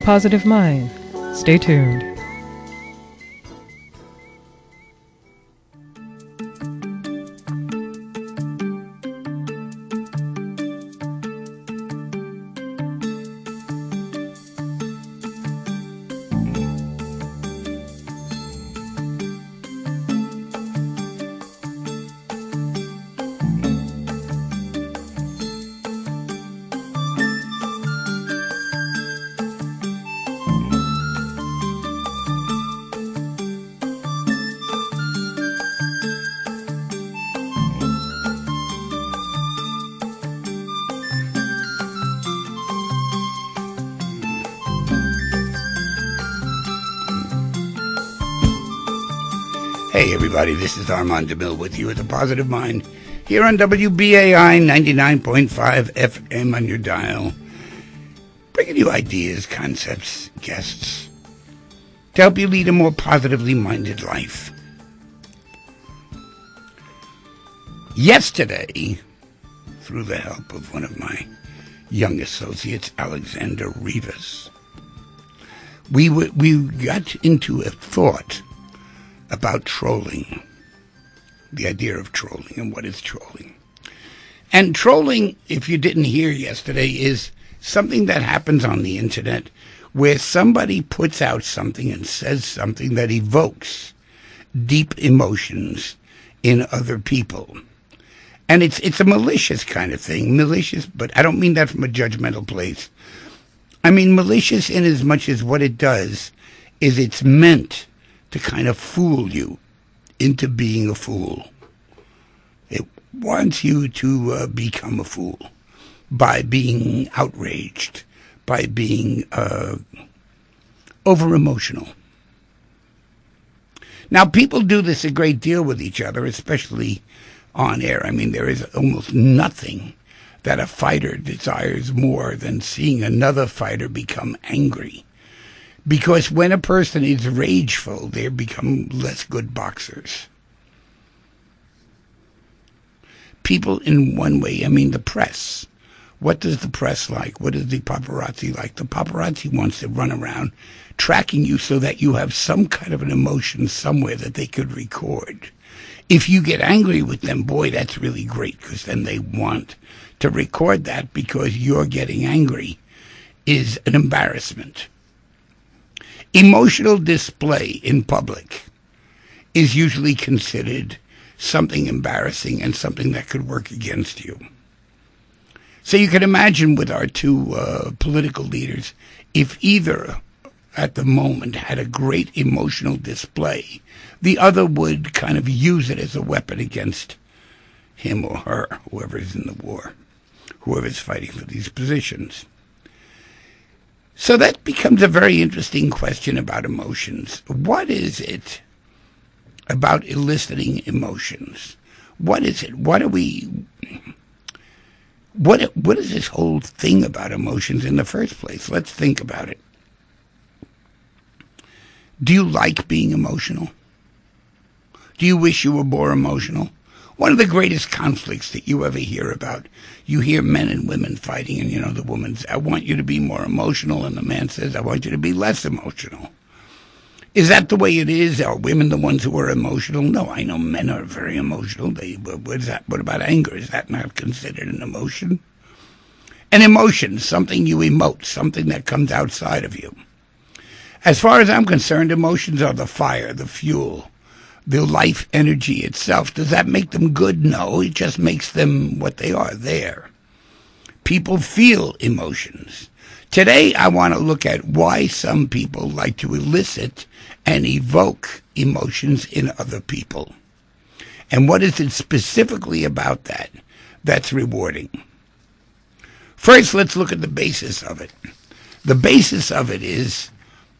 Positive Mind. Stay tuned. Hey everybody, this is Armand DeMille with you at The Positive Mind here on WBAI 99.5 FM on your dial, bringing you ideas, concepts, guests to help you lead a more positively minded life. Yesterday, through the help of one of my young associates, Alexander Rivas, we got into a thought about trolling, the idea of trolling and what is trolling. And trolling, if you didn't hear yesterday, is something that happens on the internet where somebody puts out something and says something that evokes deep emotions in other people. And it's a malicious kind of thing, malicious, but I don't mean that from a judgmental place. I mean malicious in as much as what it does is it's meant to kind of fool you into being a fool. It wants you to become a fool by being outraged, by being over-emotional. Now, people do this a great deal with each other, especially on air. I mean, there is almost nothing that a fighter desires more than seeing another fighter become angry. Because when a person is rageful, they become less good boxers. People in one way, I mean the press. What does the press like? What is the paparazzi like? The paparazzi wants to run around tracking you so that you have some kind of an emotion somewhere that they could record. If you get angry with them, boy, that's really great, because then they want to record that because you're getting angry is an embarrassment. Emotional display in public is usually considered something embarrassing and something that could work against you. So you can imagine with our two political leaders, if either at the moment had a great emotional display, the other would kind of use it as a weapon against him or her, whoever's in the war, whoever's fighting for these positions. So that becomes a very interesting question about emotions. What is it about eliciting emotions? What is it? What is this whole thing about emotions in the first place? Let's think about it. Do you like being emotional? Do you wish you were more emotional? One of the greatest conflicts that you ever hear about, you hear men and women fighting, and the woman says, I want you to be more emotional, and the man says, I want you to be less emotional. Is that the way it is? Are women the ones who are emotional? No, I know men are very emotional. What is that? What about anger? Is that not considered an emotion? An emotion, something you emote, something that comes outside of you. As far as I'm concerned, emotions are the fire, the fuel, the life energy itself. Does that make them good? No, it just makes them what they are, there. People feel emotions. Today, I want to look at why some people like to elicit and evoke emotions in other people. And what is it specifically about that that's rewarding? First, let's look at the basis of it. The basis of it is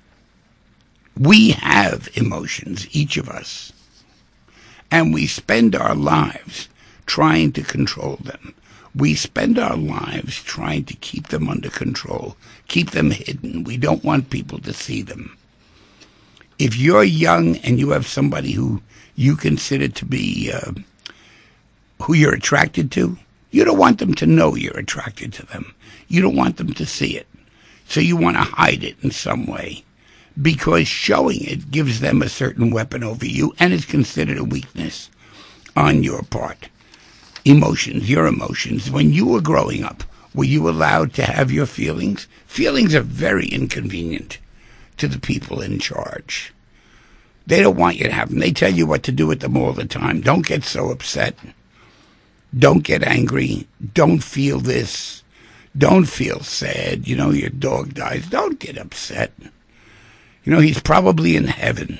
we have emotions, each of us. And we spend our lives trying to control them. We spend our lives trying to keep them under control, keep them hidden. We don't want people to see them. If you're young and you have somebody who you consider to be who you're attracted to, you don't want them to know you're attracted to them. You don't want them to see it. So you want to hide it in some way, because showing it gives them a certain weapon over you, and it's considered a weakness on your part. Emotions, your emotions. When you were growing up, were you allowed to have your feelings? Feelings are very inconvenient to the people in charge. They don't want you to have them. They tell you what to do with them all the time. Don't get so upset. Don't get angry. Don't feel this. Don't feel sad. Your dog dies. Don't get upset. He's probably in heaven.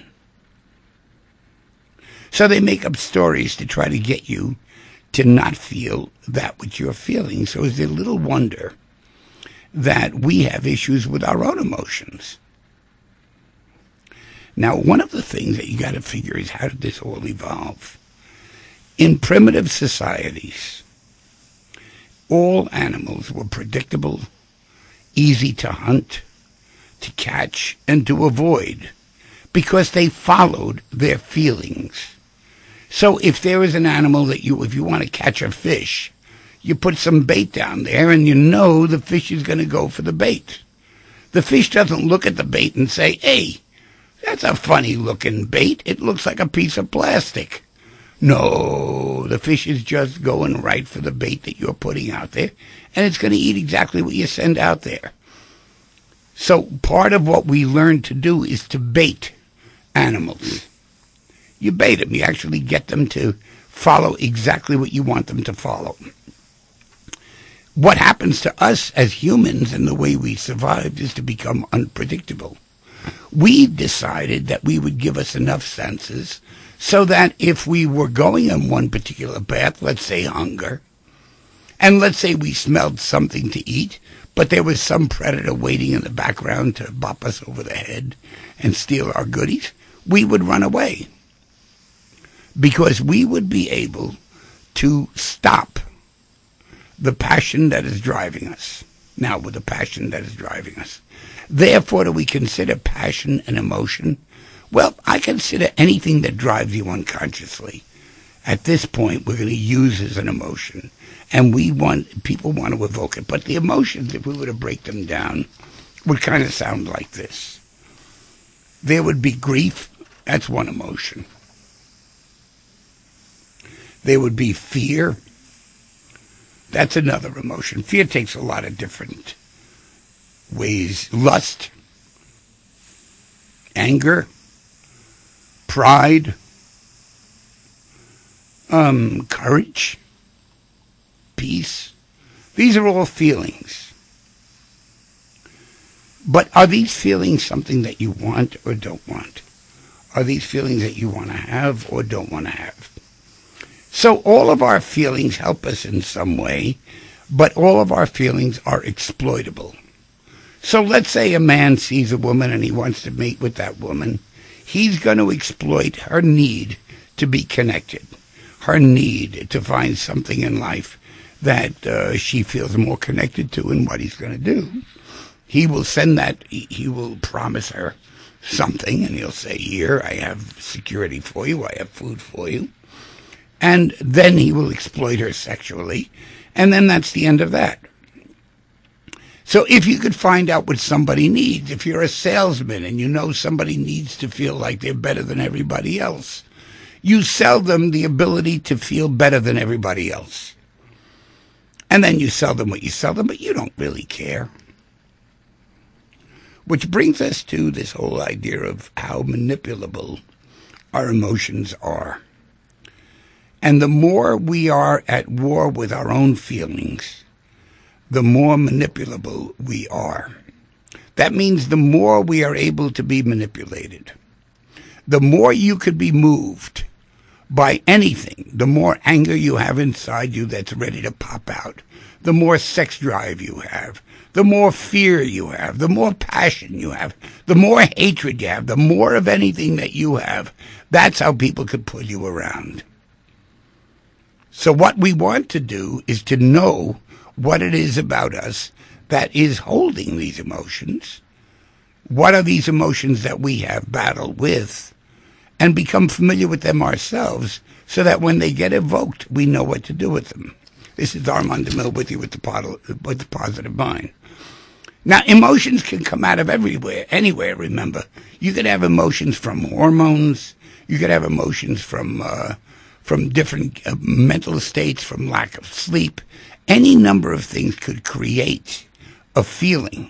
So they make up stories to try to get you to not feel that which you're feeling. So is it little wonder that we have issues with our own emotions? Now, one of the things that you got to figure is, how did this all evolve? In primitive societies, all animals were predictable, easy to hunt, to catch, and to avoid, because they followed their feelings. So if there is an animal that if you want to catch a fish, you put some bait down there, and the fish is going to go for the bait. The fish doesn't look at the bait and say, hey, that's a funny-looking bait. It looks like a piece of plastic. No, the fish is just going right for the bait that you're putting out there, and it's going to eat exactly what you send out there. So part of what we learn to do is to bait animals. You bait them. You actually get them to follow exactly what you want them to follow. What happens to us as humans and the way we survived is to become unpredictable. We decided that we would give us enough senses so that if we were going on one particular path, let's say hunger, and let's say we smelled something to eat, but there was some predator waiting in the background to bop us over the head and steal our goodies, we would run away, because we would be able to stop the passion that is driving us. Now, with the passion that is driving us. Therefore, do we consider passion an emotion? Well, I consider anything that drives you unconsciously. At this point, we're going to use as an emotion. And people want to evoke it. But the emotions, if we were to break them down, would kind of sound like this. There would be grief. That's one emotion. There would be fear. That's another emotion. Fear takes a lot of different ways. Lust, anger, pride, courage, peace. These are all feelings. But are these feelings something that you want or don't want? Are these feelings that you want to have or don't want to have? So all of our feelings help us in some way, but all of our feelings are exploitable. So let's say a man sees a woman and he wants to mate with that woman. He's going to exploit her need to be connected, her need to find something in life that she feels more connected to, and what he's going to do. He will send that, he will promise her something, and he'll say, here, I have security for you, I have food for you. And then he will exploit her sexually, and then that's the end of that. So if you could find out what somebody needs, if you're a salesman and you know somebody needs to feel like they're better than everybody else, you sell them the ability to feel better than everybody else. And then you sell them what you sell them, but you don't really care. Which brings us to this whole idea of how manipulable our emotions are. And the more we are at war with our own feelings, the more manipulable we are. That means the more we are able to be manipulated. The more you could be moved by anything, the more anger you have inside you that's ready to pop out, the more sex drive you have, the more fear you have, the more passion you have, the more hatred you have, the more of anything that you have. That's how people could pull you around. So what we want to do is to know what it is about us that is holding these emotions. What are these emotions that we have battled with? And become familiar with them ourselves so that when they get evoked, we know what to do with them. This is Armand DeMille with you with the Positive Mind. Now, emotions can come out of everywhere, anywhere, remember. You could have emotions from hormones. You could have emotions from different mental states, from lack of sleep. Any number of things could create a feeling.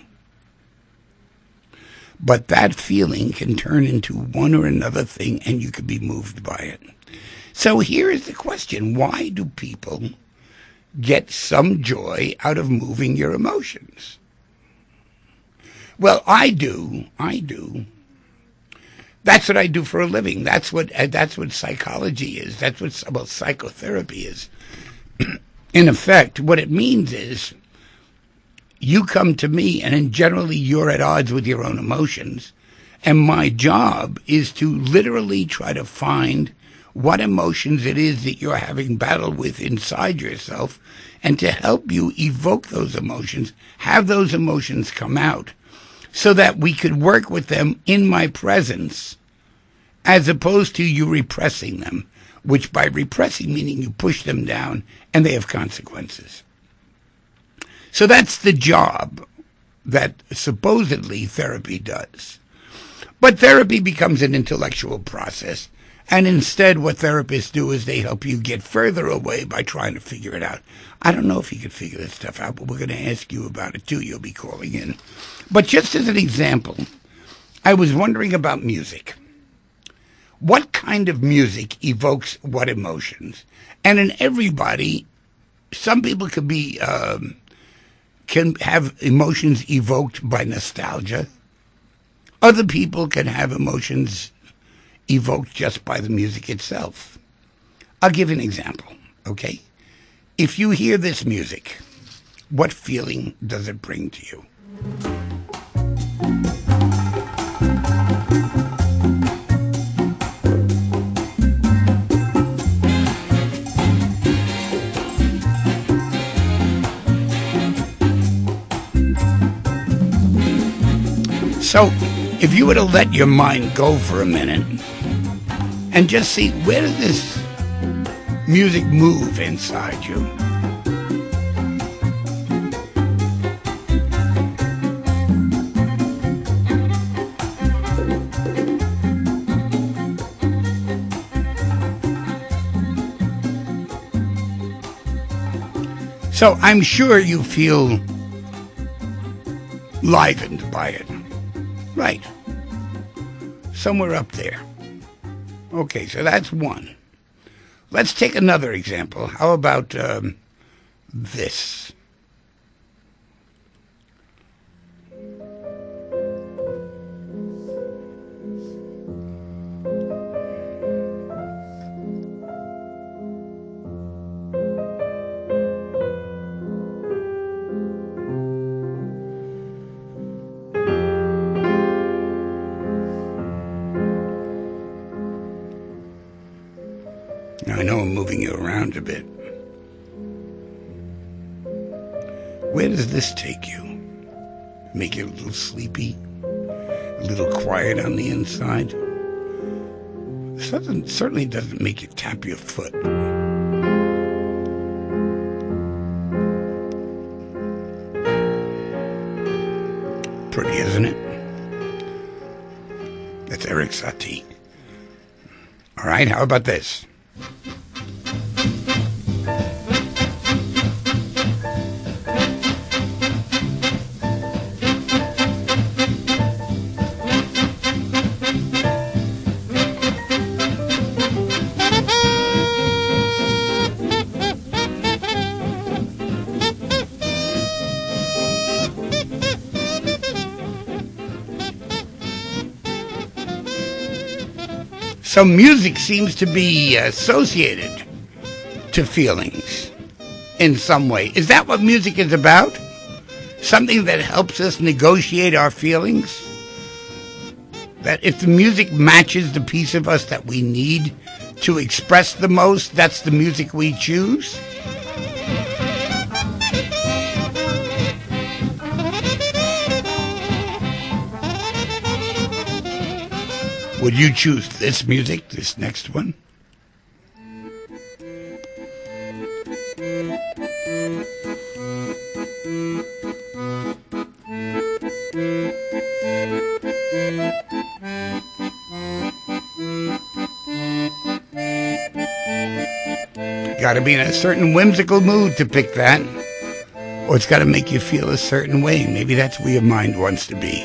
But that feeling can turn into one or another thing, and you could be moved by it. So here is the question. Why do people get some joy out of moving your emotions? Well, I do. That's what I do for a living. That's what psychology is. That's what psychotherapy is. In effect, what it means is you come to me, and generally you're at odds with your own emotions, and my job is to literally try to find what emotions it is that you're having battle with inside yourself, and to help you evoke those emotions, have those emotions come out, so that we could work with them in my presence, as opposed to you repressing them, which by repressing meaning you push them down and they have consequences. So that's the job that supposedly therapy does. But therapy becomes an intellectual process, and instead what therapists do is they help you get further away by trying to figure it out. I don't know if you can figure this stuff out, but we're going to ask you about it too. You'll be calling in. But just as an example, I was wondering about music. What kind of music evokes what emotions? And in everybody, some people can have emotions evoked by nostalgia. Other people can have emotions evoked just by the music itself. I'll give you an example, okay? If you hear this music, what feeling does it bring to you? So, if you were to let your mind go for a minute and just see, where does this music move inside you? So I'm sure you feel livened by it. Right. Somewhere up there. Okay, so that's one. Let's take another example. How about this? Now, I know I'm moving you around a bit. Where does this take you? Make you a little sleepy? A little quiet on the inside? This certainly doesn't make you tap your foot. Pretty, isn't it? That's Eric Satie. All right, how about this? So music seems to be associated to feelings in some way. Is that what music is about? Something that helps us negotiate our feelings? That if the music matches the piece of us that we need to express the most, that's the music we choose? Would you choose this music, this next one? got to be in a certain whimsical mood to pick that. Or it's got to make you feel a certain way. Maybe that's where your mind wants to be.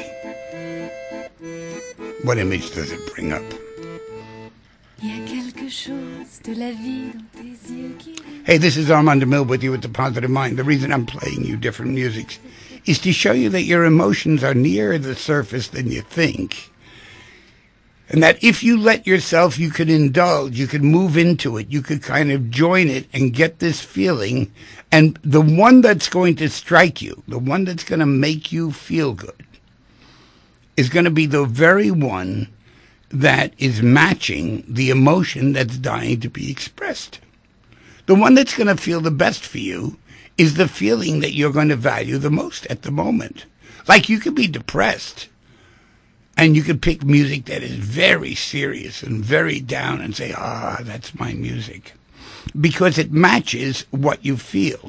What image does it bring up? Hey, this is Armand DeMille with you with The Positive Mind. The reason I'm playing you different music is to show you that your emotions are nearer the surface than you think. And that if you let yourself, you could indulge, you could move into it, you could kind of join it and get this feeling. And the one that's going to strike you, the one that's going to make you feel good, is going to be the very one that is matching the emotion that's dying to be expressed. The one that's going to feel the best for you is the feeling that you're going to value the most at the moment. Like you could be depressed, and you could pick music that is very serious and very down and say, that's my music. Because it matches what you feel.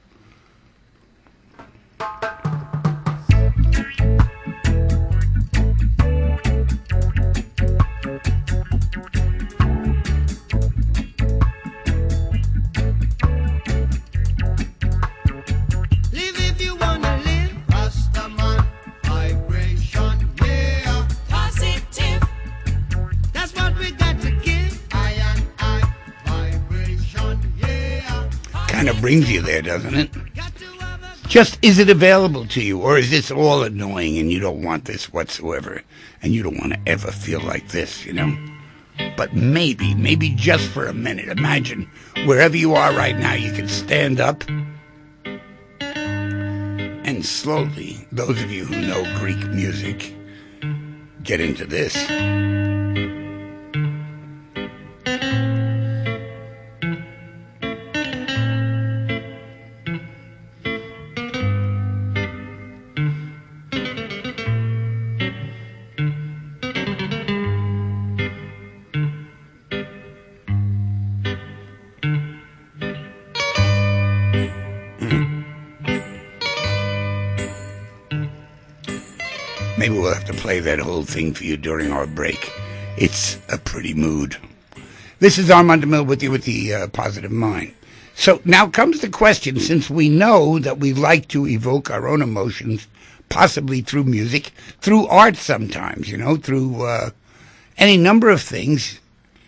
Kind of brings you there, doesn't it? Just, is it available to you, or is this all annoying and you don't want this whatsoever, and you don't want to ever feel like this, you know? But maybe just for a minute, imagine wherever you are right now, you can stand up and slowly, those of you who know Greek music, get into this. Maybe we'll have to play that whole thing for you during our break. It's a pretty mood. This is Armand DeMille with you with the Positive Mind. So now comes the question, since we know that we like to evoke our own emotions, possibly through music, through art sometimes, you know, through any number of things.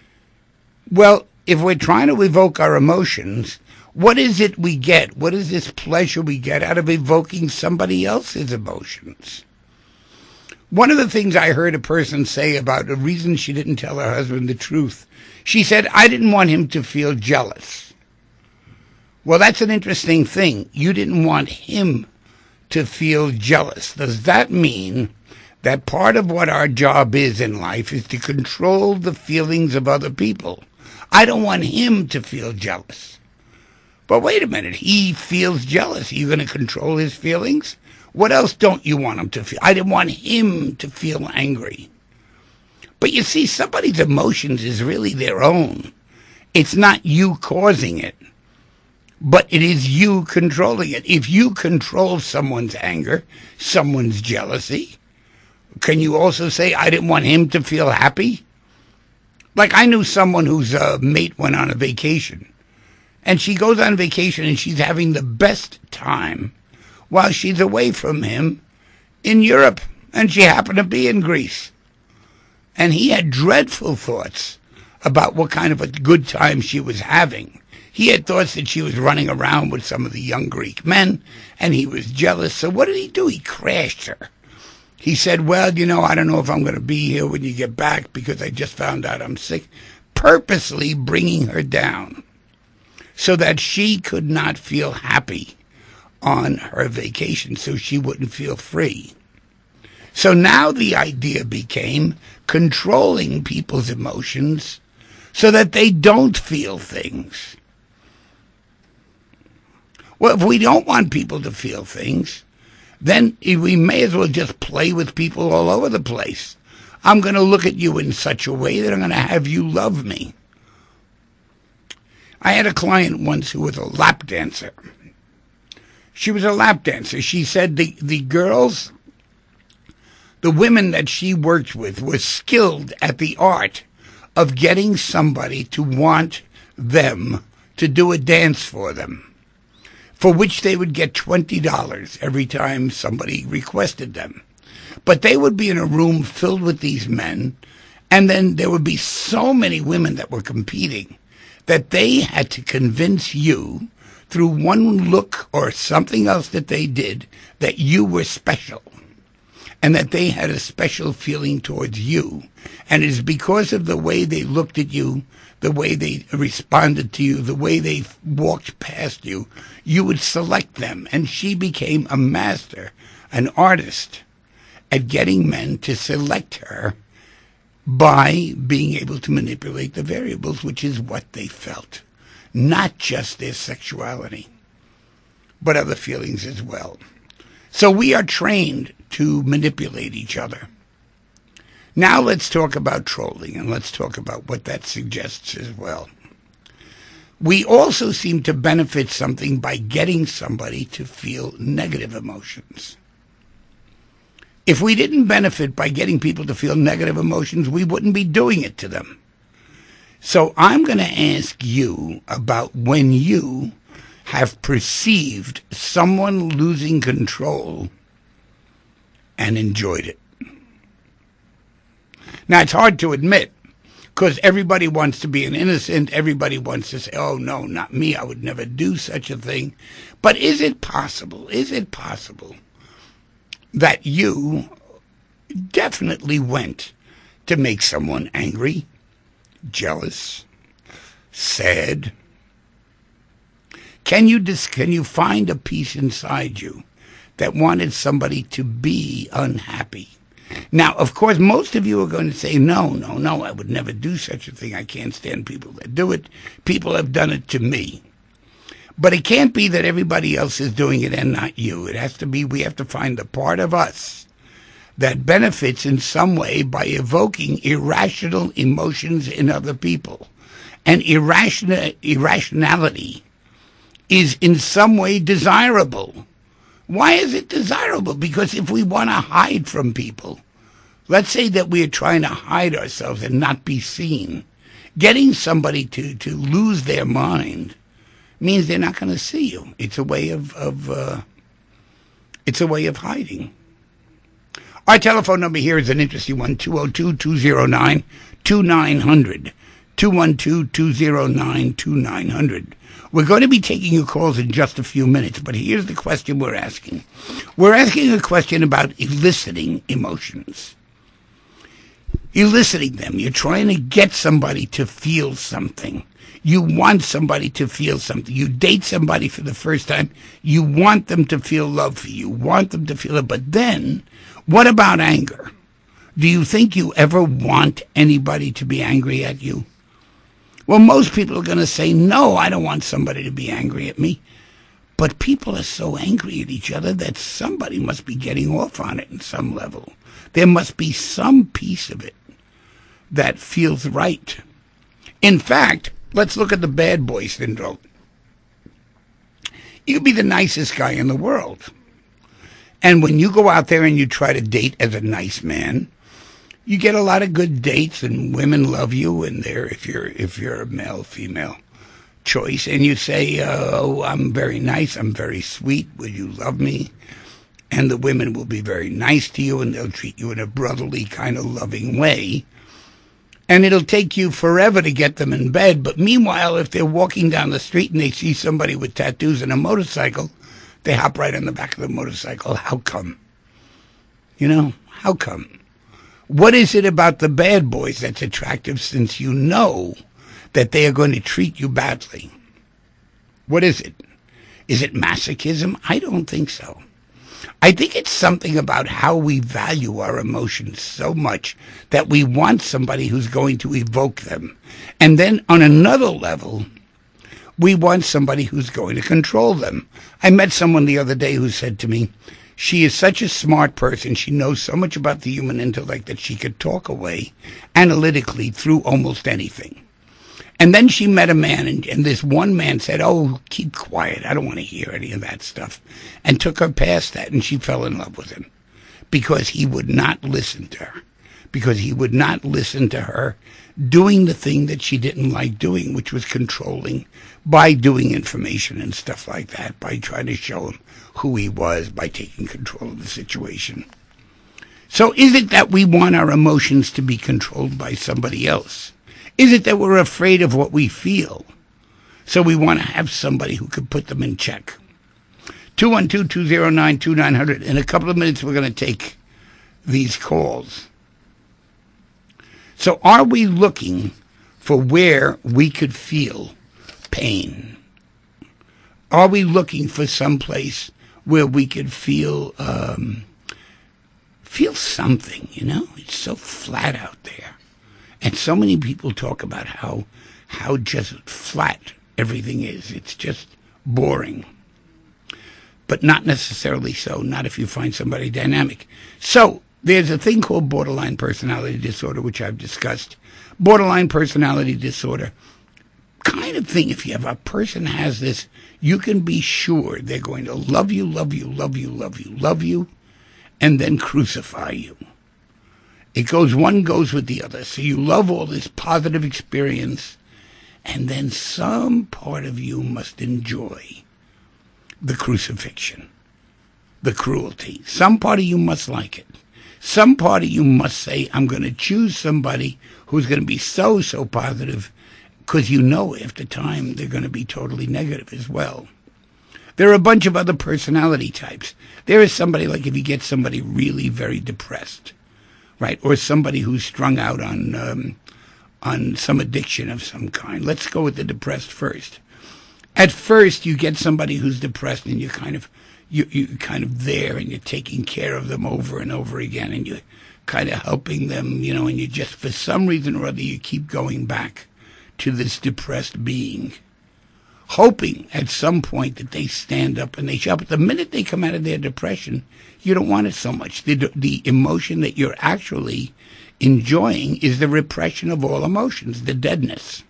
Well, if we're trying to evoke our emotions, what is it we get? What is this pleasure we get out of evoking somebody else's emotions? One of the things I heard a person say about the reason she didn't tell her husband the truth, she said, I didn't want him to feel jealous. Well, that's an interesting thing. You didn't want him to feel jealous. Does that mean that part of what our job is in life is to control the feelings of other people? I don't want him to feel jealous. But wait a minute, he feels jealous. Are you going to control his feelings? What else don't you want him to feel? I didn't want him to feel angry. But you see, somebody's emotions is really their own. It's not you causing it, but it is you controlling it. If you control someone's anger, someone's jealousy, can you also say, I didn't want him to feel happy? Like I knew someone whose mate went on a vacation, and she goes on vacation and she's having the best time while she's away from him in Europe, and she happened to be in Greece. And he had dreadful thoughts about what kind of a good time she was having. He had thoughts that she was running around with some of the young Greek men, and he was jealous. So what did he do? He crashed her. He said, well, you know, I don't know if I'm going to be here when you get back because I just found out I'm sick. Purposely bringing her down so that she could not feel happy on her vacation, so she wouldn't feel free. So now the idea became controlling people's emotions so that they don't feel things. Well, if we don't want people to feel things, then we may as well just play with people all over the place. I'm going to look at you in such a way that I'm going to have you love me. I had a client once who was a lap dancer. She was a lap dancer. She said the girls, the women that she worked with, were skilled at the art of getting somebody to want them to do a dance for them, for which they would get $20 every time somebody requested them. But they would be in a room filled with these men, and then there would be so many women that were competing that they had to convince you through one look or something else that they did that you were special and that they had a special feeling towards you. And it is because of the way they looked at you, the way they responded to you, the way they walked past you, you would select them. And she became a master, an artist at getting men to select her by being able to manipulate the variables, which is what they felt. Not just their sexuality, but other feelings as well. So we are trained to manipulate each other. Now let's talk about trolling, and let's talk about what that suggests as well. We also seem to benefit something by getting somebody to feel negative emotions. If we didn't benefit by getting people to feel negative emotions, we wouldn't be doing it to them. So I'm going to ask you about when you have perceived someone losing control and enjoyed it. Now, it's hard to admit, because everybody wants to be an innocent. Everybody wants to say, oh, no, not me. I would never do such a thing. But is it possible that you definitely went to make someone angry, jealous, sad? Can you find a piece inside you that wanted somebody to be unhappy? Now, of course, most of you are going to say, no, I would never do such a thing. I can't stand people that do it. People have done it to me. But it can't be that everybody else is doing it and not you. It has to be, we have to find the part of us that benefits in some way by evoking irrational emotions in other people. And irrationality is in some way desirable. Why is it desirable? Because if we want to hide from people, let's say that we are trying to hide ourselves and not be seen, getting somebody to lose their mind means they're not going to see you. It's a way of hiding. Our telephone number here is an interesting one, 202-209-2900, 212-209-2900. We're going to be taking your calls in just a few minutes, but here's the question we're asking. We're asking a question about eliciting emotions. Eliciting them. You're trying to get somebody to feel something. You want somebody to feel something. You date somebody for the first time. You want them to feel love for you. You want them to feel it. But then, what about anger? Do you think you ever want anybody to be angry at you? Well, most people are going to say, no, I don't want somebody to be angry at me. But people are so angry at each other that somebody must be getting off on it in some level. There must be some piece of it that feels right. In fact, let's look at the bad boy syndrome. You could be the nicest guy in the world. And when you go out there and you try to date as a nice man, you get a lot of good dates and women love you, and if you're a male, female choice, and you say, oh, I'm very nice, I'm very sweet, will you love me? And the women will be very nice to you, and they'll treat you in a brotherly kind of loving way. And it'll take you forever to get them in bed. But meanwhile, if they're walking down the street and they see somebody with tattoos and a motorcycle, they hop right on the back of the motorcycle. How come? How come? What is it about the bad boys that's attractive, since you know that they are going to treat you badly? What is it? Is it masochism? I don't think so. I think it's something about how we value our emotions so much that we want somebody who's going to evoke them. And then on another level, we want somebody who's going to control them. I met someone the other day who said to me, she is such a smart person, she knows so much about the human intellect that she could talk away analytically through almost anything. And then she met a man, and this one man said, oh, keep quiet, I don't want to hear any of that stuff, and took her past that, and she fell in love with him because he would not listen to her. because he would not listen to her doing the thing that she didn't like doing, which was controlling by doing information and stuff like that, by trying to show him who he was, by taking control of the situation. So is it that we want our emotions to be controlled by somebody else? Is it that we're afraid of what we feel? So we want to have somebody who can put them in check. 212-209-2900. In a couple of minutes, we're going to take these calls. So are we looking for where we could feel pain? Are we looking for some place where we could feel something, you know? It's so flat out there. And so many people talk about how just flat everything is. It's just boring. But not necessarily so, not if you find somebody dynamic. So there's a thing called borderline personality disorder, which I've discussed. Borderline personality disorder kind of thing, if you have a person has this, you can be sure they're going to love you, love you, love you, love you, love you, and then crucify you. One goes with the other. So you love all this positive experience, and then some part of you must enjoy the crucifixion, the cruelty. Some part of you must like it. Some part of you must say, I'm going to choose somebody who's going to be so positive, because you know after time they're going to be totally negative as well. There are a bunch of other personality types. There is somebody, like if you get somebody really very depressed, right, or somebody who's strung out on some addiction of some kind. Let's go with the depressed first. At first, you get somebody who's depressed, and you're kind of there, and you're taking care of them over and over again, and you're kind of helping them, you know, and you just, for some reason or other, you keep going back to this depressed being, hoping at some point that they stand up and they show up. But the minute they come out of their depression, you don't want it so much. The emotion that you're actually enjoying is the repression of all emotions, the deadness.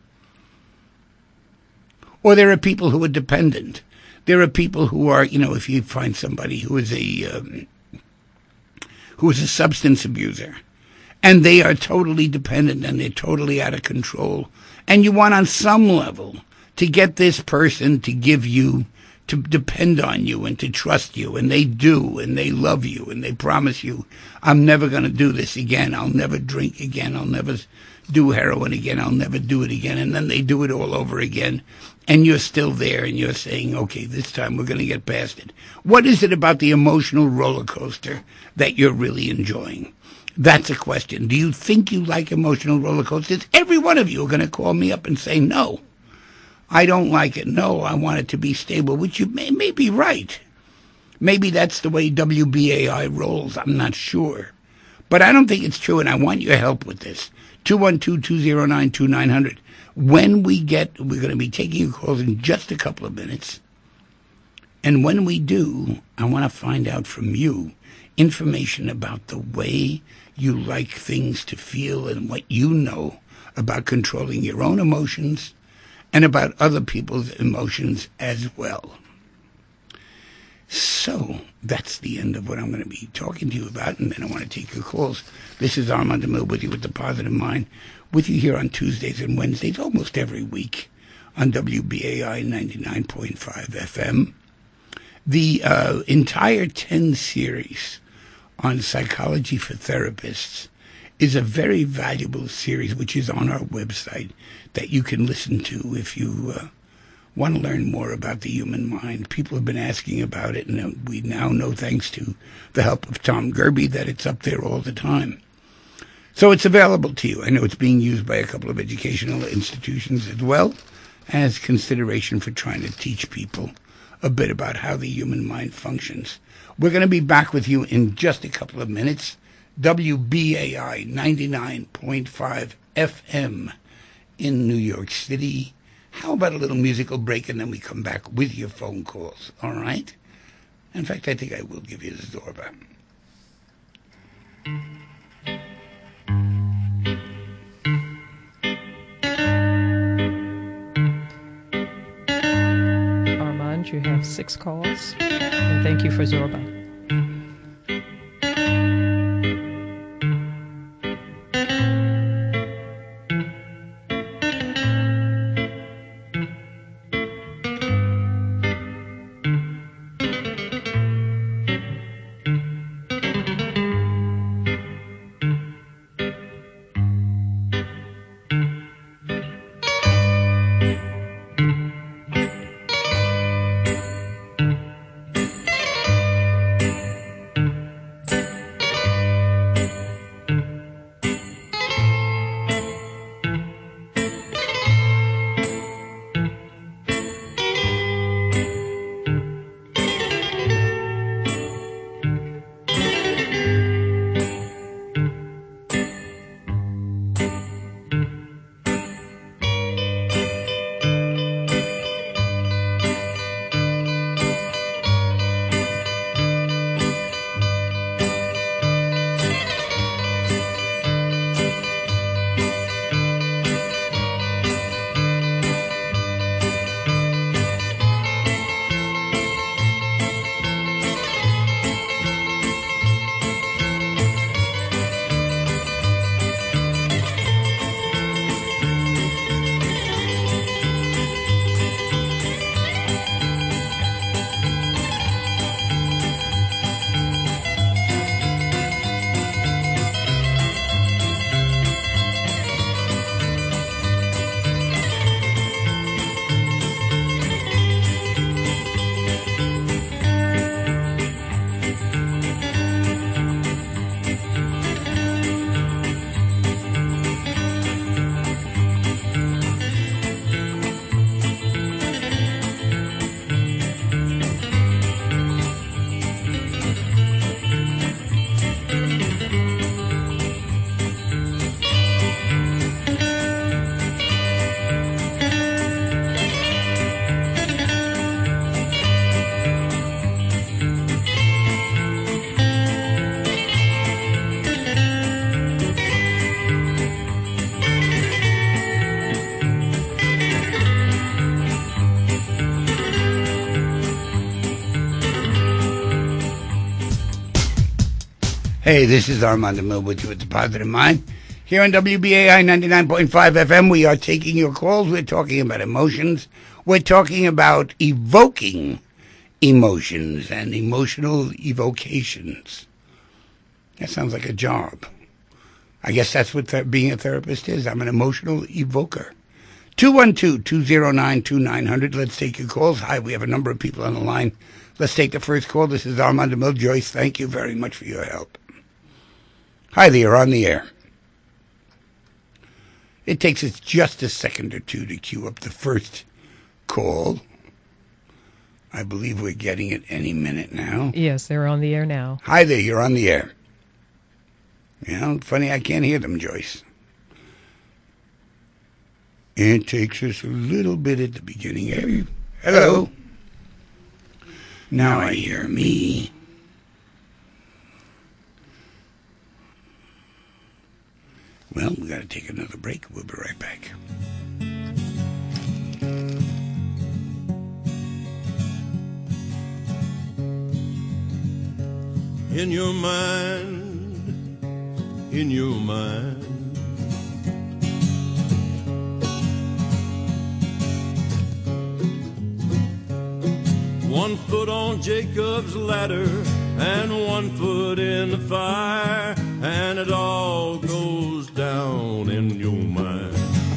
Or there are people who are dependent. There are people who are, you know, if you find somebody who is a substance abuser, and they are totally dependent and they're totally out of control, and you want on some level to get this person to give you, to depend on you and to trust you, and they do, and they love you, and they promise you, I'm never going to do this again, I'll never drink again, I'll never do heroin again, I'll never do it again, and then they do it all over again, and you're still there, and you're saying, okay, this time we're going to get past it. What is it about the emotional roller coaster that you're really enjoying? That's a question. Do you think you like emotional roller coasters? Every one of you are going to call me up and say, no, I don't like it. No, I want it to be stable, which you may be right. Maybe that's the way WBAI rolls. I'm not sure. But I don't think it's true, and I want your help with this. 212-209-2900. When we're going to be taking your calls in just a couple of minutes. And when we do, I want to find out from you information about the way you like things to feel and what you know about controlling your own emotions and about other people's emotions as well. So that's the end of what I'm going to be talking to you about, and then I want to take your calls. This is Armand DeMille with you with The Positive Mind, with you here on Tuesdays and Wednesdays, almost every week on WBAI 99.5 FM. The entire 10 series on Psychology for Therapists is a very valuable series, which is on our website, that you can listen to if you want to learn more about the human mind. People have been asking about it, and we now know, thanks to the help of Tom Gerby, that it's up there all the time. So it's available to you. I know it's being used by a couple of educational institutions as well as consideration for trying to teach people a bit about how the human mind functions. We're going to be back with you in just a couple of minutes. WBAI 99.5 FM in New York City. How about a little musical break, and then we come back with your phone calls, all right? In fact, I think I will give you the Zorba. Armand, you have 6 calls, and thank you for Zorba. Hey, this is Armando Mill with you at The Positive Mind. Here on WBAI 99.5 FM, we are taking your calls. We're talking about emotions. We're talking about evoking emotions and emotional evocations. That sounds like a job. I guess that's what being a therapist is. I'm an emotional evoker. 212-209-2900. Let's take your calls. Hi, we have a number of people on the line. Let's take the first call. This is Armando Mill. Joyce, thank you very much for your help. Hi there, you're on the air. It takes us just a second or two to queue up the first call. I believe we're getting it any minute now. Yes, they're on the air now. Hi there, you're on the air. You know, funny, I can't hear them, Joyce. It takes us a little bit at the beginning. Hello. Now I hear me. Well, we got to take another break. We'll be right back. In your mind, one foot on Jacob's ladder and 1 foot in the fire, and it all goes down in your mind.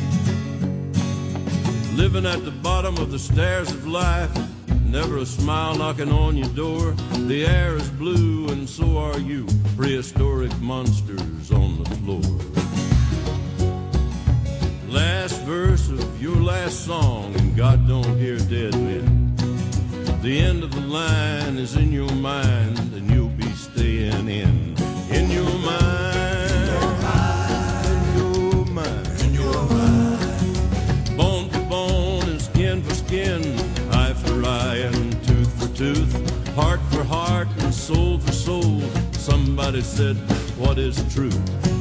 Living at the bottom of the stairs of life, never a smile knocking on your door. The air is blue and so are you, prehistoric monsters on the floor. Last verse of your last song, and God don't hear dead men. The end of the line is in your mind, and you'll be staying in your mind, in your mind. Bone for bone and skin for skin, eye for eye and tooth for tooth, heart for heart and soul for soul. Somebody said, what is truth?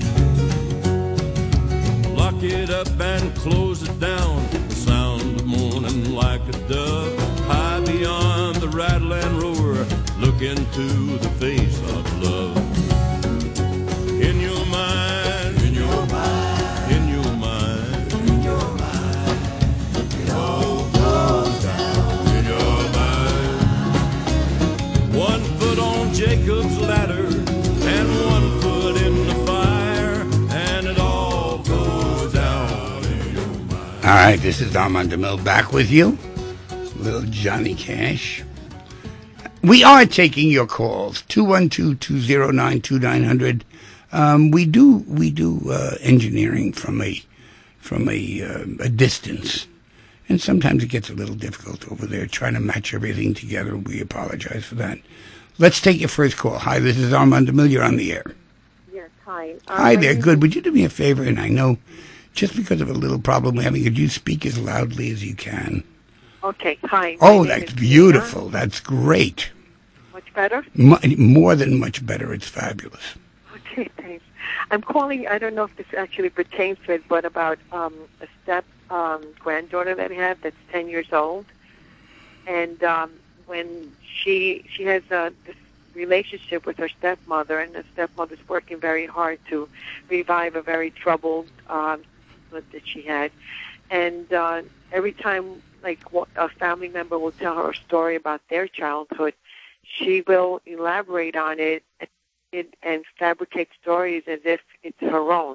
Lock it up and close it down. The sound of morning like a dove, high beyond the rattle and roar. Look into the face of love. In your mind, in your mind, in your mind, in your mind, it all goes down in your mind. 1 foot on Jacob's ladder and 1 foot in the fire, and it all goes down in your mind. All right, this is Armando Mill back with you. Little Johnny Cash. We are taking your calls. 212-209-2900. We do engineering from a distance, and sometimes it gets a little difficult over there trying to match everything together. We apologize for that. Let's take your first call. Hi, this is Armando Mill. You're on the air. Yes, hi. Hi there. Good. Would you do me a favor? And I know, just because of a little problem we're having, could you speak as loudly as you can? Okay, hi. Oh, that's beautiful. Tina. That's great. Much better? More than much better. It's fabulous. Okay, thanks. I'm calling, I don't know if this actually pertains to it, but about a step granddaughter that I have that's 10 years old. And when she has this relationship with her stepmother, and the stepmother's working very hard to revive a very troubled that she had. And every time, like, a family member will tell her a story about their childhood, she will elaborate on it and fabricate stories as if it's her own.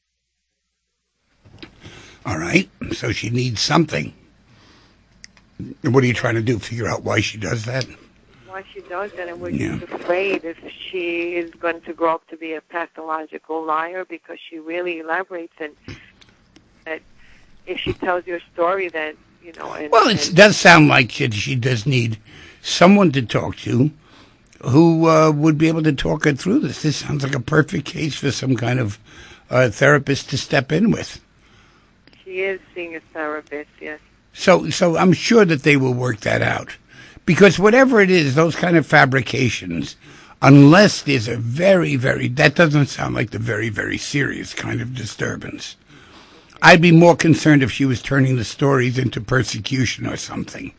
All right. So she needs something. And what are you trying to do? Figure out why she does that? Why she does that, and we're just afraid if she is going to grow up to be a pathological liar, because she really elaborates, and that if she tells you a story that, you know... It does sound like she does need someone to talk to who would be able to talk her through this. This sounds like a perfect case for some kind of therapist to step in with. She is seeing a therapist, yes. So I'm sure that they will work that out. Because whatever it is, those kind of fabrications, unless there's a very, very... That doesn't sound like the very, very serious kind of disturbance. I'd be more concerned if she was turning the stories into persecution or something.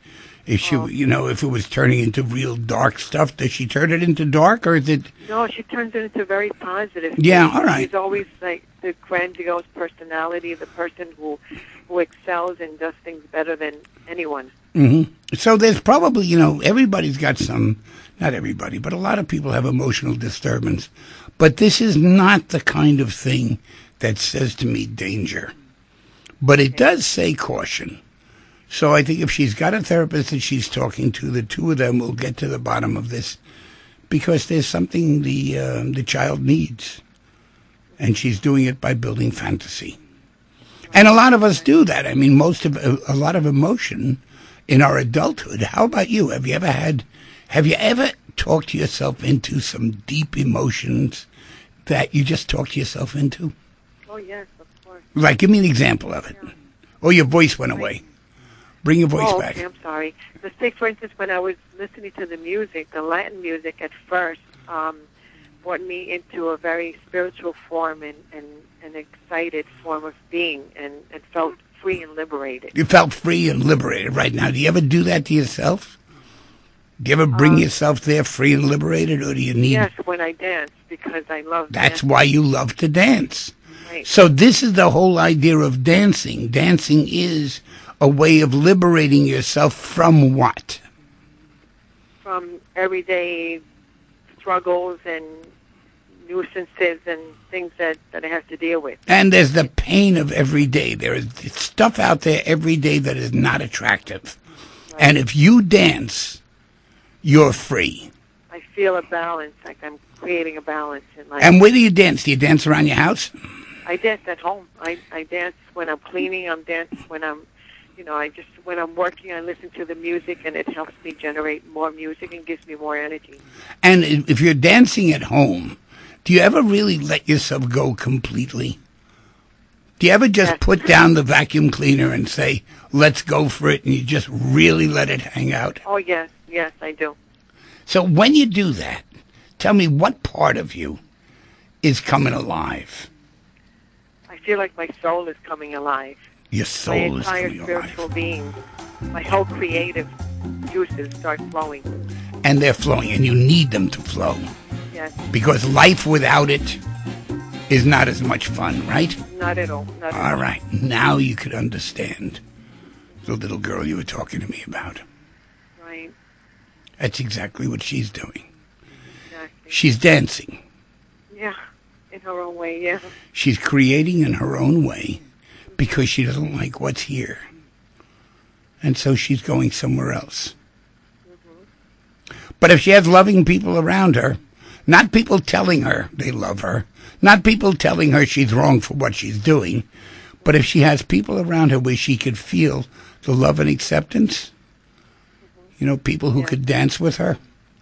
If she, if it was turning into real dark stuff, does she turn it into dark, or is it? No, she turns it into very positive. Yeah, all right. She's always like the grandiose personality, the person who excels and does things better than anyone. Mm-hmm. So there's probably, everybody's got some, not everybody, but a lot of people have emotional disturbance. But this is not the kind of thing that says to me danger. But it does say caution. So I think if she's got a therapist that she's talking to, the two of them will get to the bottom of this, because there's something the child needs, and she's doing it by building fantasy. And a lot of us do that. I mean, a lot of emotion in our adulthood. How about you? Have you ever talked yourself into some deep emotions that you just talked yourself into? Oh yes, of course. Like, give me an example of it. Yeah. Oh, your voice went away. Bring your voice back. Okay, I'm sorry. Let's say, for instance, when I was listening to the music, the Latin music at first brought me into a very spiritual form and an excited form of being, and felt free and liberated. You felt free and liberated right now. Do you ever do that to yourself? Do you ever bring yourself there free and liberated, or do you need... Yes, when I dance, because I love That's dancing. why you love to dance. Right. So this is the whole idea of dancing. Dancing is a way of liberating yourself from what? From everyday struggles and nuisances and things that I have to deal with. And there's the pain of every day. There is stuff out there every day that is not attractive. Right. And if you dance, you're free. I feel a balance, like I'm creating a balance in life. And where do you dance? Do you dance around your house? I dance at home. I dance when I'm cleaning. I dance when I'm, when I'm working, I listen to the music, and it helps me generate more music and gives me more energy. And if you're dancing at home, do you ever really let yourself go completely? Do you ever just put down the vacuum cleaner and say, let's go for it, and you just really let it hang out? Oh, yes, I do. So when you do that, tell me what part of you is coming alive? I feel like my soul is coming alive. Your soul is coming alive. My entire spiritual being, my whole creative juices start flowing. And they're flowing, and you need them to flow. Yes. Because life without it is not as much fun, right? Not at all. All right. Now you could understand the little girl you were talking to me about. Right. That's exactly what she's doing. Exactly. She's dancing. Yeah, in her own way, yeah. She's creating in her own way because she doesn't like what's here. And so she's going somewhere else. Mm-hmm. But if she has loving people around her, not people telling her they love her, not people telling her she's wrong for what she's doing, but if she has people around her where she could feel the love and acceptance, people who could dance with her,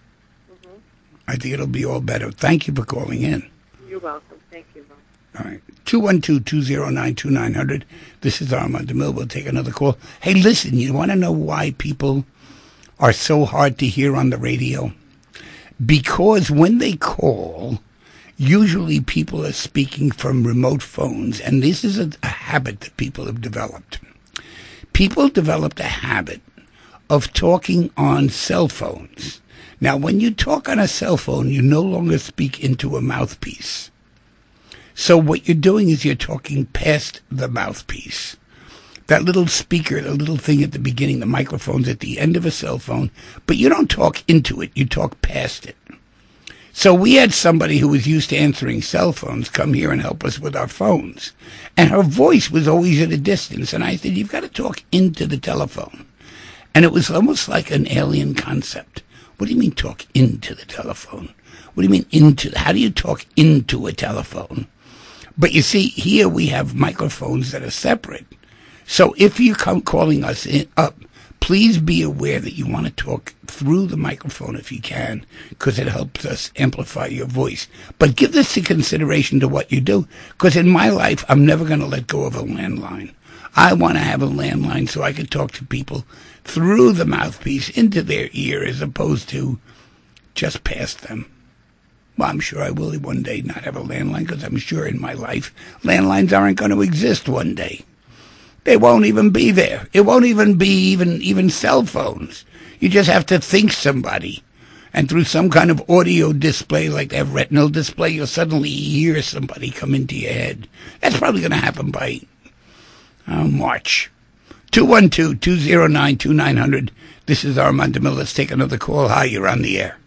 I think it'll be all better. Thank you for calling in. You're welcome. Thank you, Ron. All right. 212-209-2900. This is Armand DeMille. We'll take another call. Hey, listen, you want to know why people are so hard to hear on the radio? Because when they call, usually people are speaking from remote phones, and this is a habit that people have developed. People developed a habit of talking on cell phones. Now, when you talk on a cell phone, you no longer speak into a mouthpiece. So what you're doing is you're talking past the mouthpiece. That little speaker, the little thing at the beginning, the microphone's at the end of a cell phone, but you don't talk into it, you talk past it. So we had somebody who was used to answering cell phones come here and help us with our phones. And her voice was always at a distance. And I said, you've got to talk into the telephone. And it was almost like an alien concept. What do you mean talk into the telephone? What do you mean into? How do you talk into a telephone? But you see, here we have microphones that are separate. So if you come calling us up, please be aware that you want to talk through the microphone if you can, because it helps us amplify your voice. But give this a consideration to what you do, because in my life, I'm never going to let go of a landline. I want to have a landline so I can talk to people through the mouthpiece into their ear as opposed to just past them. Well, I'm sure I will one day not have a landline, because I'm sure in my life landlines aren't going to exist one day. They won't even be there. It won't even be even cell phones. You just have to think somebody. And through some kind of audio display, like they have retinal display, you'll suddenly hear somebody come into your head. That's probably going to happen by March. 212-209-2900. This is Armand DeMille. Let's take another call. Hi, you're on the air.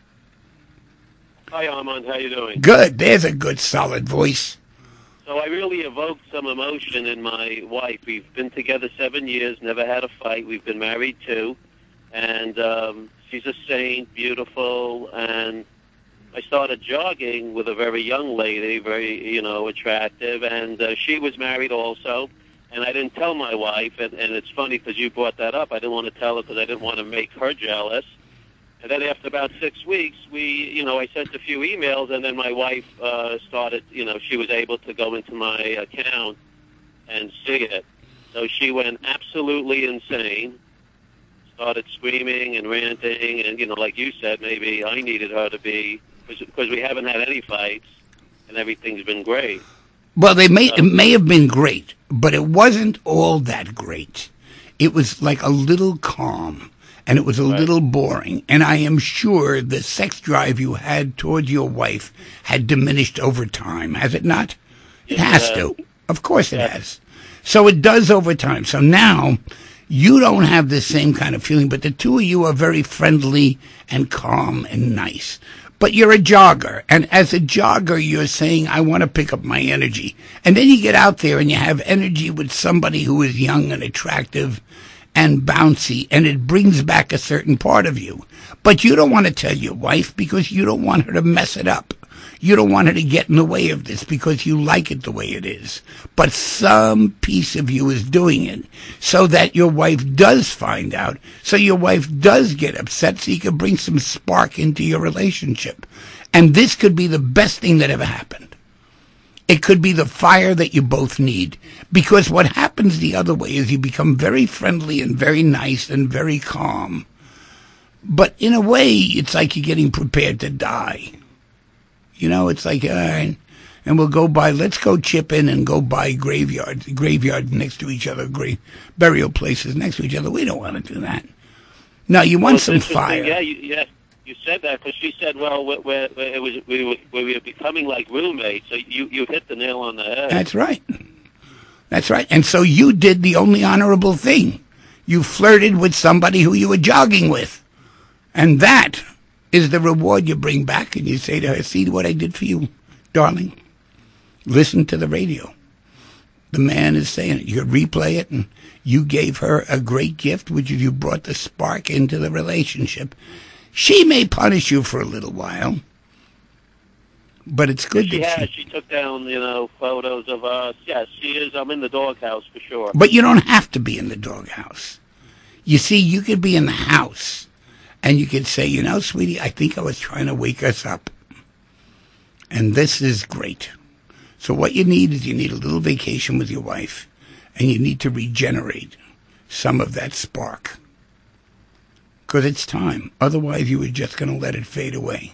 Hi, Armand. How you doing? Good. There's a good, solid voice. So I really evoked some emotion in my wife. We've been together 7 years, never had a fight. We've been married 2. And she's a saint, beautiful. And I started jogging with a very young lady, very, attractive. And she was married also. And I didn't tell my wife. And it's funny because you brought that up. I didn't want to tell her because I didn't want to make her jealous. And then after about 6 weeks, I sent a few emails, and then my wife started, she was able to go into my account and see it. So she went absolutely insane, started screaming and ranting, and, like you said, maybe I needed her to be, because we haven't had any fights, and everything's been great. Well, it may have been great, but it wasn't all that great. It was like a little calm. And it was a little boring. And I am sure the sex drive you had towards your wife had diminished over time, has it not? It has to. Of course it has. So it does over time. So now you don't have the same kind of feeling, but the two of you are very friendly and calm and nice. But you're a jogger. And as a jogger, you're saying, I want to pick up my energy. And then you get out there and you have energy with somebody who is young and attractive and bouncy, and it brings back a certain part of you. But you don't want to tell your wife because you don't want her to mess it up. You don't want her to get in the way of this because you like it the way it is. But some piece of you is doing it so that your wife does find out, so your wife does get upset, so you can bring some spark into your relationship. And this could be the best thing that ever happened. It could be the fire that you both need. Because what happens the other way is you become very friendly and very nice and very calm. But in a way, it's like you're getting prepared to die. It's like, and we'll go by, let's go chip in and go by graveyards next to each other, burial places next to each other. We don't want to do that. No, you want some fire. Yeah, you said that because she said, well, we were becoming like roommates. So you hit the nail on the head. That's right. That's right. And so you did the only honorable thing. You flirted with somebody who you were jogging with. And that is the reward you bring back. And you say to her, see what I did for you, darling. Listen to the radio. The man is saying it. You replay it, and you gave her a great gift, which is you brought the spark into the relationship. She may punish you for a little while, but it's good that she took down, photos of us. Yes, she is. I'm in the doghouse for sure. But you don't have to be in the doghouse. You see, you could be in the house, and you could say, sweetie, I think I was trying to wake us up. And this is great. So what you need is you need a little vacation with your wife, and you need to regenerate some of that spark. Because it's time. Otherwise, you were just going to let it fade away.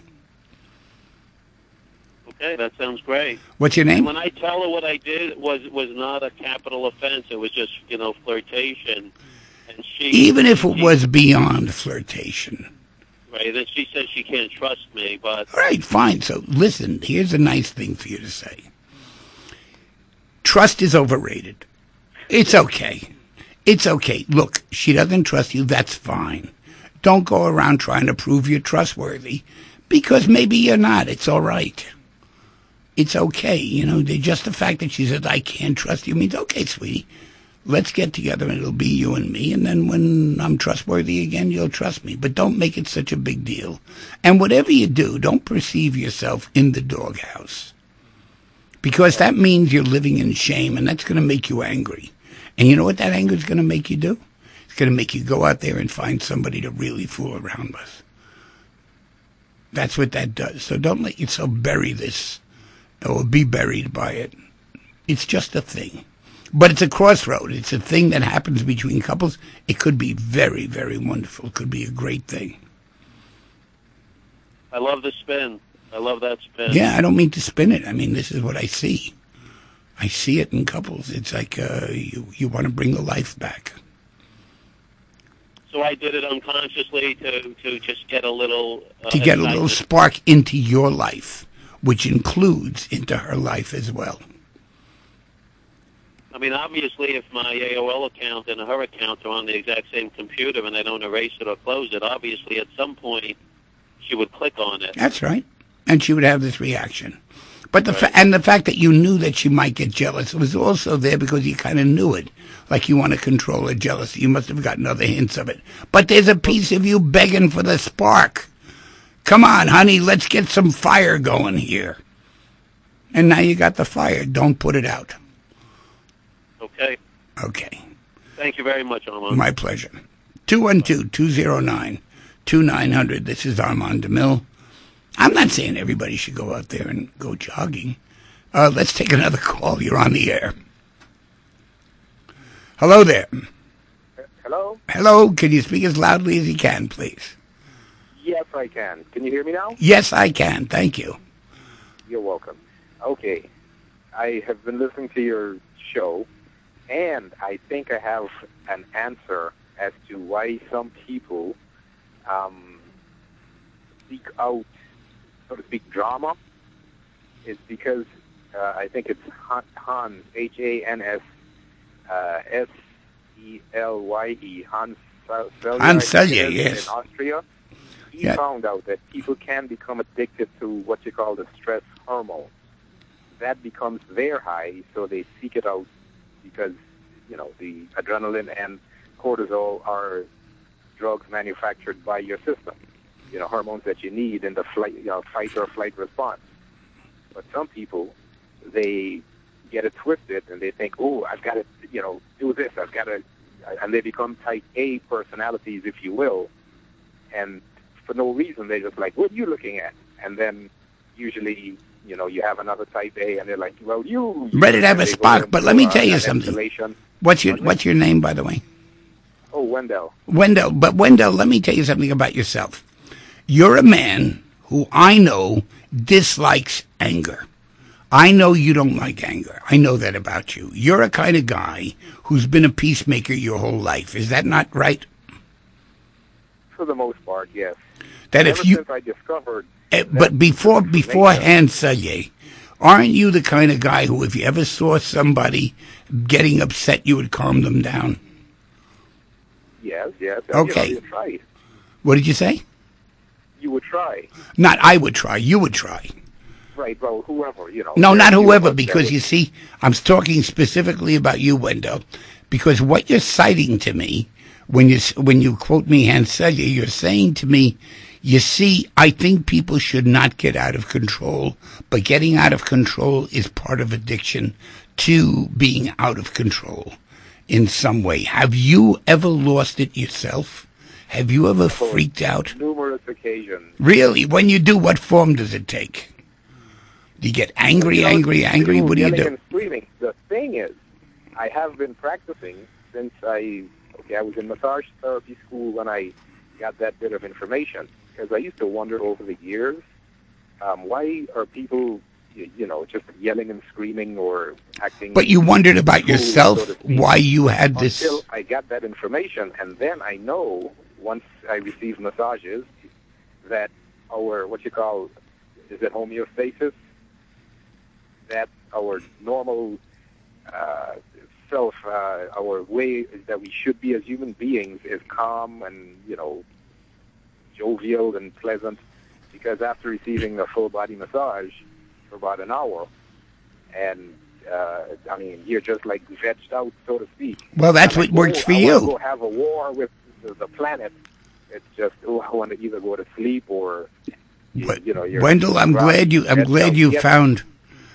Okay, that sounds great. What's your name? And when I tell her what I did was not a capital offense. It was just, flirtation. And even if it was beyond flirtation. Right, then she says she can't trust me, but... All right, fine. So, listen, here's a nice thing for you to say. Trust is overrated. It's okay. It's okay. Look, she doesn't trust you. That's fine. Don't go around trying to prove you're trustworthy, because maybe you're not. It's all right. It's okay. Just the fact that she says, I can't trust you means, okay, sweetie, let's get together and it'll be you and me. And then when I'm trustworthy again, you'll trust me. But don't make it such a big deal. And whatever you do, don't perceive yourself in the doghouse, because that means you're living in shame, and that's going to make you angry. And you know what that anger is going to make you do? It's going to make you go out there and find somebody to really fool around with. That's what that does. So don't let yourself bury this or be buried by it. It's just a thing. But it's a crossroad. It's a thing that happens between couples. It could be very, very wonderful. It could be a great thing. I love the spin. I love that spin. Yeah, I don't mean to spin it. I mean, this is what I see. I see it in couples. It's like you want to bring the life back. So I did it unconsciously to just get a little... to get a little spark into your life, which includes into her life as well. I mean, obviously, if my AOL account and her account are on the exact same computer and I don't erase it or close it, obviously at some point she would click on it. That's right. And she would have this reaction. But the fact that you knew that she might get jealous was also there because you kind of knew it. Like you want to control her jealousy. You must have gotten other hints of it. But there's a piece of you begging for the spark. Come on, honey, let's get some fire going here. And now you got the fire. Don't put it out. Okay. Okay. Thank you very much, Armand. My pleasure. 212-209-2900. This is Armand DeMille. I'm not saying everybody should go out there and go jogging. Let's take another call. You're on the air. Hello there. Hello? Hello. Can you speak as loudly as you can, please? Yes, I can. Can you hear me now? Yes, I can. Thank you. You're welcome. Okay. I have been listening to your show, and I think I have an answer as to why some people seek out, so to speak, drama. It's because I think it's Hans, H-A-N-S, S-E-L-Y-E, Hans Selye, yes. In Austria. He found out that people can become addicted to what you call the stress hormone. That becomes their high, so they seek it out because, you know, the adrenaline and cortisol are drugs manufactured by your system. You know, hormones that you need in the fight or flight response. But some people, they get it twisted and they think, oh, I've got to, do this. I've got to, and they become type A personalities, if you will. And for no reason, they're just like, what are you looking at? And then usually, you have another type A, and they're like, well, you ready to have a spark. But let me tell you something. What's your name, by the way? Oh, Wendell. Wendell. But Wendell, let me tell you something about yourself. You're a man who I know dislikes anger. I know you don't like anger. I know that about you. You're a kind of guy who's been a peacemaker your whole life. Is that not right? For the most part, yes. That Ever since I discovered... But before Hans Selye, aren't you the kind of guy who, if you ever saw somebody getting upset, you would calm them down? Yes. Okay. You tried. What did you say? You would try. Not I would try. You would try. Right, well, whoever, No, not whoever, because you see, I'm talking specifically about you, Wendell, because what you're citing to me, when you quote me, Hans Selye, you're saying to me, you see, I think people should not get out of control, but getting out of control is part of addiction to being out of control in some way. Have you ever lost it yourself? Have you ever freaked out? Numerous occasions. Really? When you do, what form does it take? Do you get angry? What do you do? And screaming. The thing is, I have been practicing since I was in massage therapy school when I got that bit of information. Because I used to wonder over the years, why are people, just yelling and screaming or acting... But you wondered about yourself, so why you had this... Until I got that information, and then I know, once I received massages, that our, is it homeostasis? That our normal self, our way that we should be as human beings is calm and, jovial and pleasant, because after receiving a full-body massage for about an hour, and, you're just like vegged out, so to speak. Well, that's what works for you. I want to go have a war with the planet. It's just, I want to either go to sleep or, you're... Wendell, I'm glad you found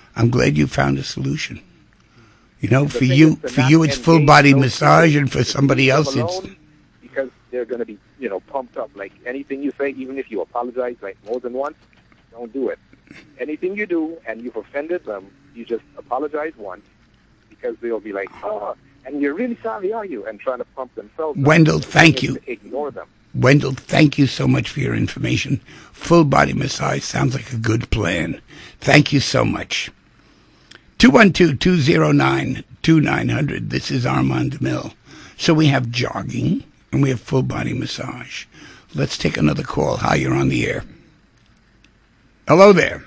a solution. For you it's full-body massage, and for somebody else it's... Because they're going to be, pumped up. Like anything you say, even if you apologize like more than once, don't do it. Anything you do and you've offended them, you just apologize once, because they'll be like, oh, and you're really sorry, are you? And trying to pump themselves up. Wendell, thank you. Ignore them. Wendell, thank you so much for your information. Full-body massage sounds like a good plan. Thank you so much. 212-209-2900. This is Armand DeMille. So we have jogging and we have full body massage. Let's take another call. Hi, you're on the air. Hello there.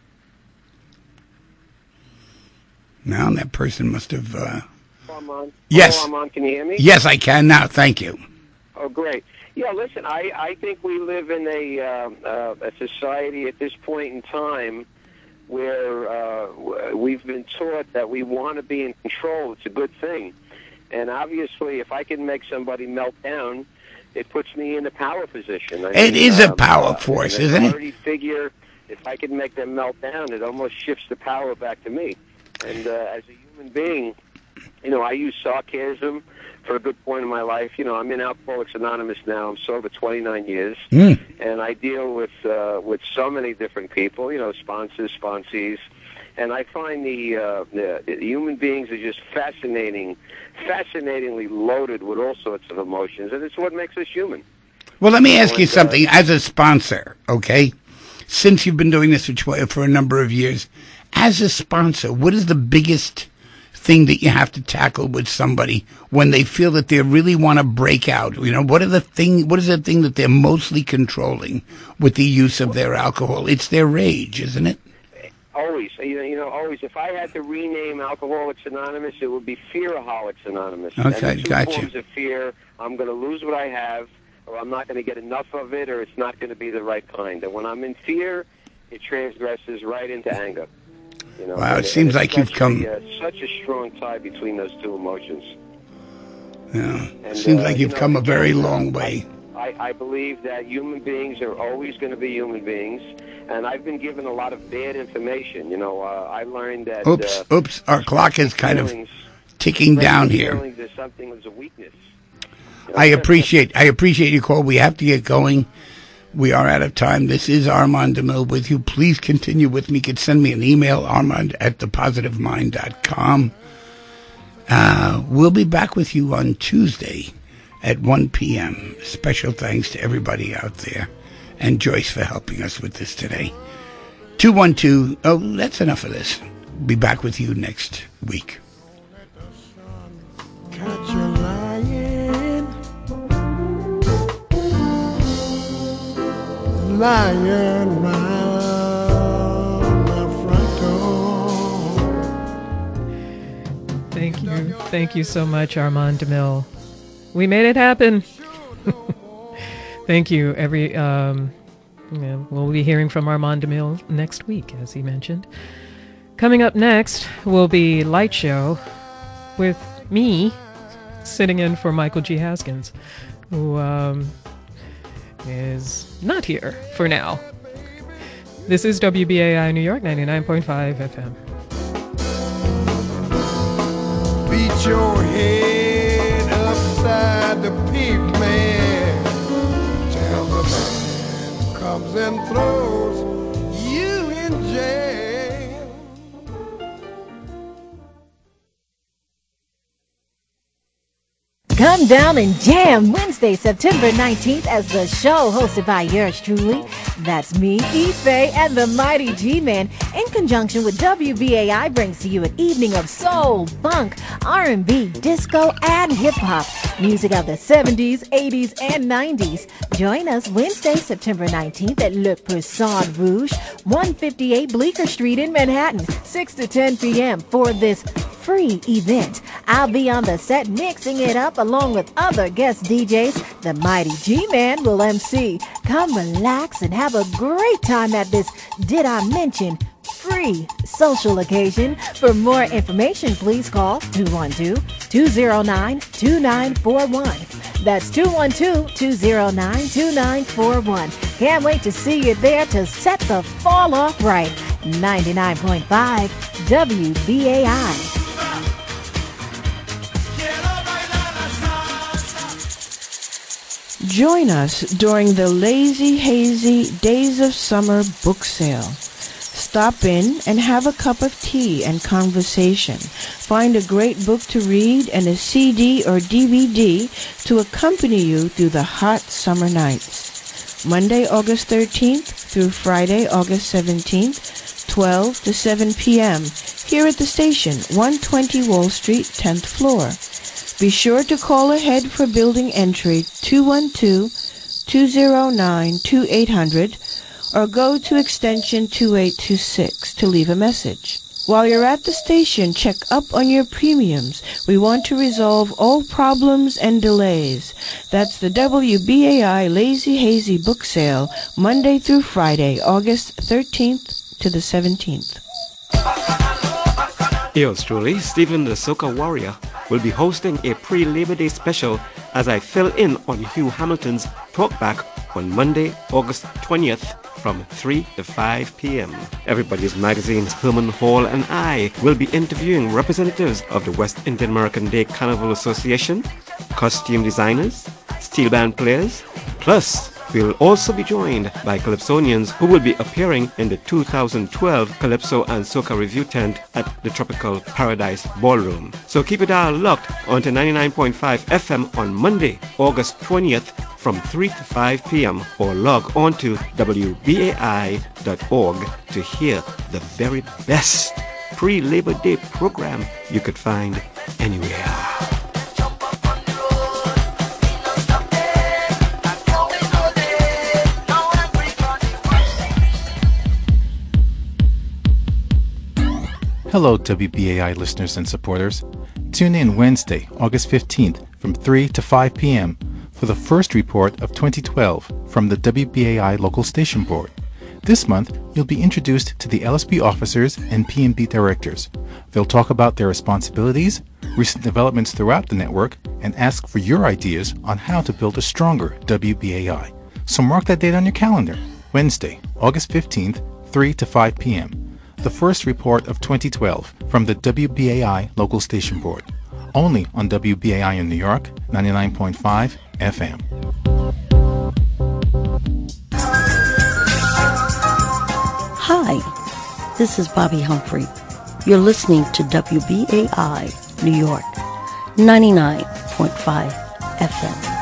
Now that person must have... Armand. Yes. Hello, Armand, can you hear me? Yes, I can now. Thank you. Oh, great. Yeah, listen, I think we live in a society at this point in time where we've been taught that we want to be in control. It's a good thing. And obviously, if I can make somebody melt down, it puts me in a power position. It is a power force, isn't it? Authority figure, if I can make them melt down, it almost shifts the power back to me. And as a human being, I use sarcasm for a good point in my life. I'm in Alcoholics Anonymous now. I'm sober 29 years, and I deal with so many different people. Sponsors, sponsees, and I find the human beings are just fascinatingly loaded with all sorts of emotions, and it's what makes us human. Well, let me ask you something. As a sponsor, okay, since you've been doing this for a number of years, as a sponsor, what is the biggest thing that you have to tackle with somebody when they feel that they really want to break out? What is the thing that they're mostly controlling with the use of their alcohol? It's their rage, isn't it? Always. Always. If I had to rename Alcoholics Anonymous, it would be Fearaholics Anonymous. Okay, and the two forms of fear: I'm going to lose what I have, or I'm not going to get enough of it, or it's not going to be the right kind. And when I'm in fear, it transgresses right into anger. Wow, it seems like you've come... such a strong tie between those two emotions. Yeah, it seems like you've come a very long way. I believe that human beings are always going to be human beings, and I've been given a lot of bad information. I learned that... Oops, our clock is kind of ticking down here. There's something that's a weakness. I appreciate your call. We have to get going. We are out of time. This is Armand DeMille with you. Please continue with me. You can send me an email, armand@thepositivemind.com. We'll be back with you on Tuesday at 1 p.m. Special thanks to everybody out there and Joyce for helping us with this today. 212, that's enough of this. Be back with you next week. Catch you lying round the front door. Thank you so much, Armand DeMille. We made it happen. Thank you. We'll be hearing from Armand DeMille next week, as he mentioned. Coming up next will be Light Show with me sitting in for Michael G. Haskins, who is not here for now. This is WBAI New York 99.5 FM. Beat your head upside the pavement. Tell the man comes and throws you in jail. Come down and jam Wednesday, September 19th as the show hosted by yours truly. That's me, Ife, and the Mighty G-Man in conjunction with WBAI brings to you an evening of soul, funk, R&B, disco, and hip-hop. Music of the 70s, 80s, and 90s. Join us Wednesday, September 19th at Le Poisson Rouge, 158 Bleecker Street in Manhattan, 6 to 10 p.m. for this free event. I'll be on the set mixing it up along with other guest DJs. The Mighty G-Man will MC. Come relax and have a great time at this Did I Mention free social occasion. For more information, please call 212-209-2941. That's 212-209-2941. Can't wait to see you there to set the fall off right. 99.5 WBAI. Join us during the Lazy Hazy Days of Summer book sale. Stop in and have a cup of tea and conversation. Find a great book to read and a CD or DVD to accompany you through the hot summer nights. Monday, August 13th through Friday, August 17th, 12 to 7 p.m. here at the station, 120 Wall Street, 10th floor. Be sure to call ahead for building entry 212-209-2800 or go to extension 2826 to leave a message. While you're at the station, check up on your premiums. We want to resolve all problems and delays. That's the WBAI Lazy Hazy Book Sale, Monday through Friday, August 13th to the 17th. Yours truly, Stephen the Soca Warrior, will be hosting a pre-Labor Day special as I fill in on Hugh Hamilton's Talkback on Monday, August 20th from 3 to 5 p.m. Everybody's Magazine's Herman Hall and I will be interviewing representatives of the West Indian American Day Carnival Association, costume designers, steel band players, plus we'll also be joined by Calypsonians who will be appearing in the 2012 Calypso and Soca Review tent at the Tropical Paradise Ballroom. So keep your dial locked onto 99.5 FM on Monday, August 20th from 3 to 5 p.m. or log on to WBAI.org to hear the very best pre-Labor Day program you could find anywhere. Hello, WBAI listeners and supporters. Tune in Wednesday, August 15th from 3 to 5 p.m. for the first report of 2012 from the WBAI local station board. This month, you'll be introduced to the LSB officers and PMB directors. They'll talk about their responsibilities, recent developments throughout the network, and ask for your ideas on how to build a stronger WBAI. So mark that date on your calendar. Wednesday, August 15th, 3 to 5 p.m. The first report of 2012 from the WBAI local station board. Only on WBAI in New York, 99.5 FM. Hi, this is Bobby Humphrey. You're listening to WBAI New York, 99.5 FM.